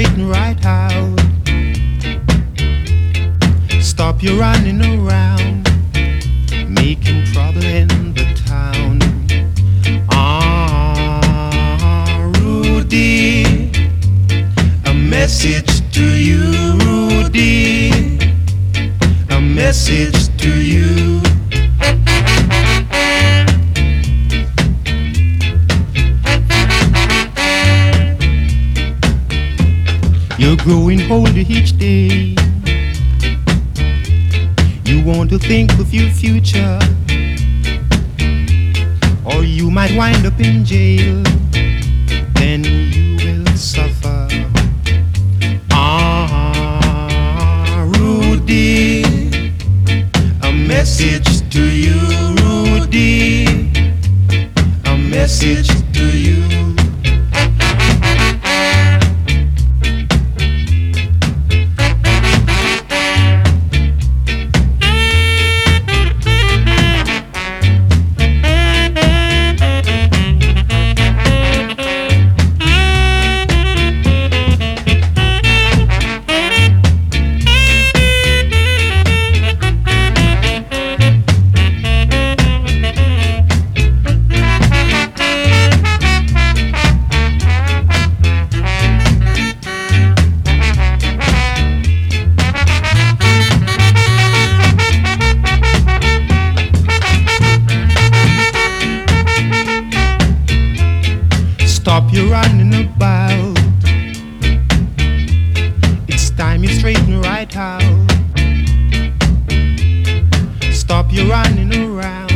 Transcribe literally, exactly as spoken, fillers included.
straighten right out. Stop your running around, making trouble in the town. Ah, Rudy, a message to you, Rudy, a message to you. You're growing older each day. You want to think of your future, or you might wind up in jail. Then you will suffer. Ah, Rudy, a message to you, Rudy, a message to you. Stop your running about. It's time you straighten right out. Stop your running around.